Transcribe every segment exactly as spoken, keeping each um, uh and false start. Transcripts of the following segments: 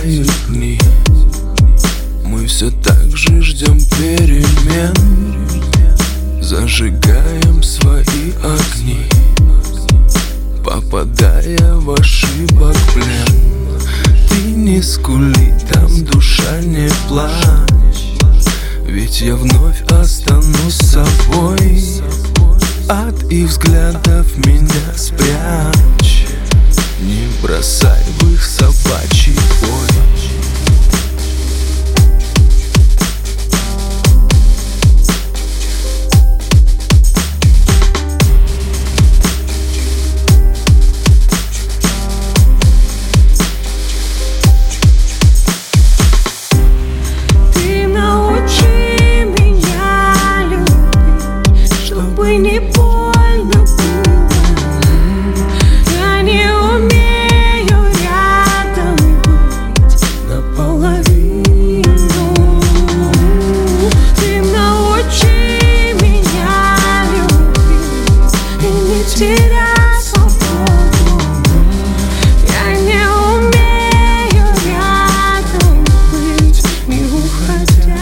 мерцают дни. Мы все так же ждем перемен, зажигаем свои огни, попадая в ошибок плен. Ты не скули, там душа не плачь, ведь я вновь останусь собой. От их взглядов меня спрячь, не бросай в их собачий бой. Не больно было, я не умею рядом быть наполовину. Ты научи меня любить и не терять свободу. Я не умею рядом быть, не уходя.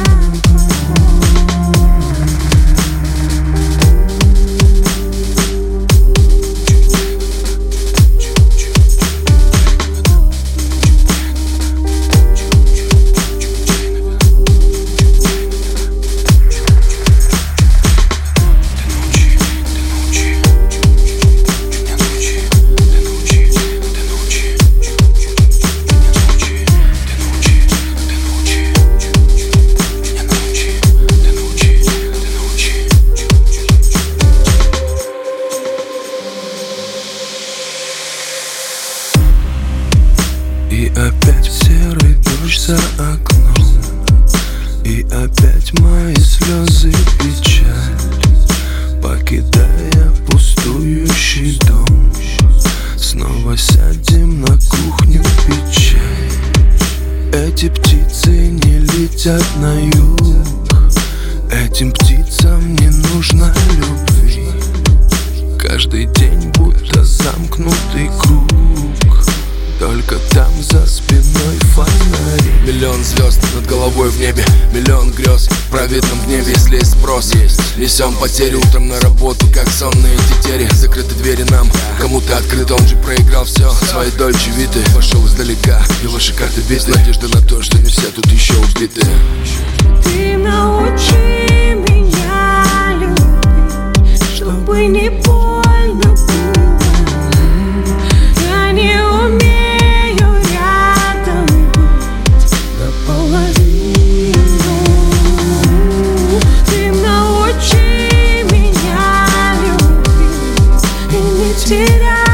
И опять серый дождь за окном, и опять мои слезы печаль, покидая пустующий дом. Снова сядем на кухню пить чай. Эти птицы не летят на юг, этим птицам не нужна любви. Каждый день будто замкнутый круг, только там за спиной фонари. Миллион звезд над головой в небе, миллион грез в праведном гневе, если есть спрос. Есть. Несем потери утром на работу, как сонные тетери. Закрыты двери нам, кому-то открыт, он же проиграл все. Свои дольче виды, пошел издалека, и ваши карты биты. Надежда на то, что не все тут еще убиты. Ты научи меня любить, чтобы не больно было. Я не умею рядом быть наполовину. Ты научи меня любить и не терять.